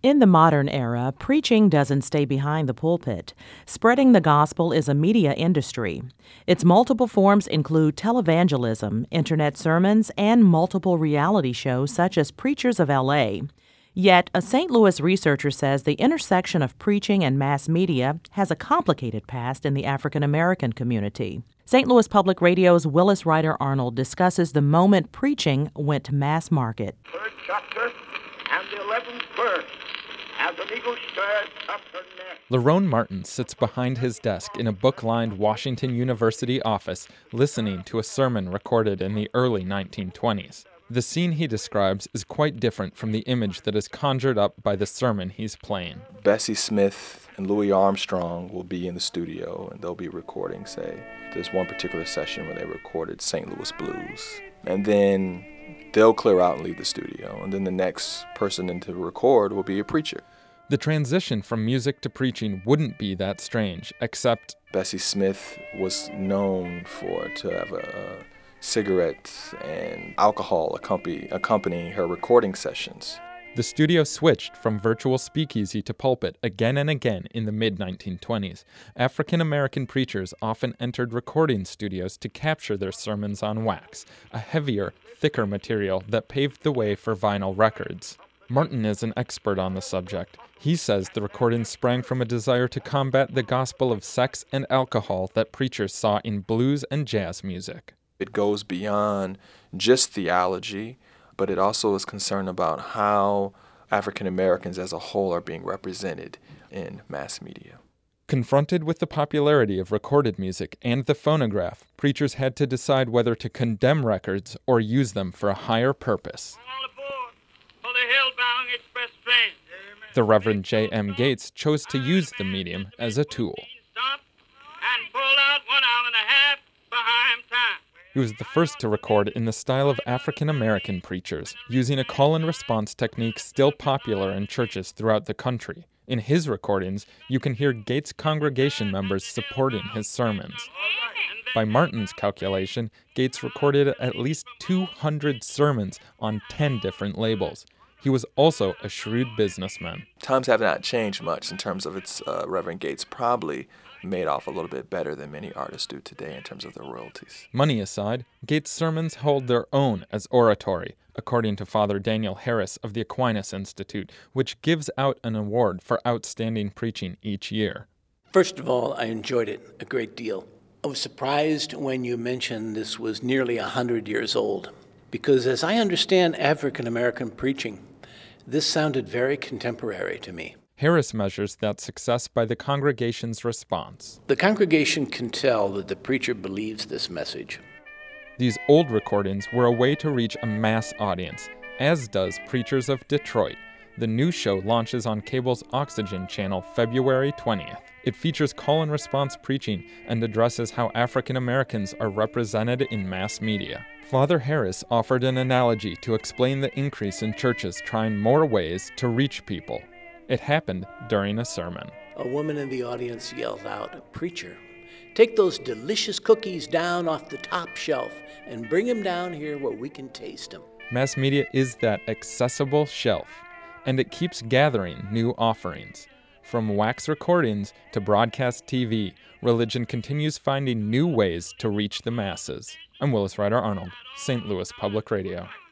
In the modern era, preaching doesn't stay behind the pulpit. Spreading the gospel is a media industry. Its multiple forms include televangelism, internet sermons, and multiple reality shows such as Preachers of L.A. Yet, a St. Louis researcher says the intersection of preaching and mass media has a complicated past in the African American community. St. Louis Public Radio's Willis Ryder Arnold discusses the moment preaching went to mass market. Third chapter and the 11th verse. As an eagle stirs up her nest. Lerone Martin sits behind his desk in a book-lined Washington University office listening to a sermon recorded in the early 1920s. The scene he describes is quite different from the image that is conjured up by the sermon he's playing. Bessie Smith and Louis Armstrong will be in the studio, and they'll be recording, say, there's one particular session where they recorded St. Louis Blues. And then they'll clear out and leave the studio, and then the next person in to record will be a preacher. The transition from music to preaching wouldn't be that strange, except Bessie Smith was known to have a cigarettes and alcohol accompanying her recording sessions. The studio switched from virtual speakeasy to pulpit again and again in the mid-1920s. African-American preachers often entered recording studios to capture their sermons on wax, a heavier, thicker material that paved the way for vinyl records. Martin is an expert on the subject. He says the recordings sprang from a desire to combat the gospel of sex and alcohol that preachers saw in blues and jazz music. It goes beyond just theology, but it also is concerned about how African Americans as a whole are being represented in mass media. Confronted with the popularity of recorded music and the phonograph, preachers had to decide whether to condemn records or use them for a higher purpose. All aboard for the hellbound express train. The Reverend J.M. Gates chose to use the medium as a tool. Stop and pull out 1 hour and a half behind time. He was the first to record in the style of African-American preachers, using a call-and-response technique still popular in churches throughout the country. In his recordings, you can hear Gates' congregation members supporting his sermons. By Martin's calculation, Gates recorded at least 200 sermons on 10 different labels. He was also a shrewd businessman. Times have not changed much in terms of its Reverend Gates probably made off a little bit better than many artists do today in terms of their royalties. Money aside, Gates' sermons hold their own as oratory, according to Father Daniel Harris of the Aquinas Institute, which gives out an award for outstanding preaching each year. First of all, I enjoyed it a great deal. I was surprised when you mentioned this was nearly 100 years old, because as I understand African American preaching, this sounded very contemporary to me. Harris measures that success by the congregation's response. The congregation can tell that the preacher believes this message. These old recordings were a way to reach a mass audience, as does Preachers of Detroit. The new show launches on cable's Oxygen channel February 20th. It features call-and-response preaching and addresses how African Americans are represented in mass media. Father Harris offered an analogy to explain the increase in churches trying more ways to reach people. It happened during a sermon. A woman in the audience yells out, "Preacher, take those delicious cookies down off the top shelf and bring them down here where we can taste them." Mass media is that accessible shelf, and it keeps gathering new offerings. From wax recordings to broadcast TV, religion continues finding new ways to reach the masses. I'm Willis Ryder Arnold, St. Louis Public Radio.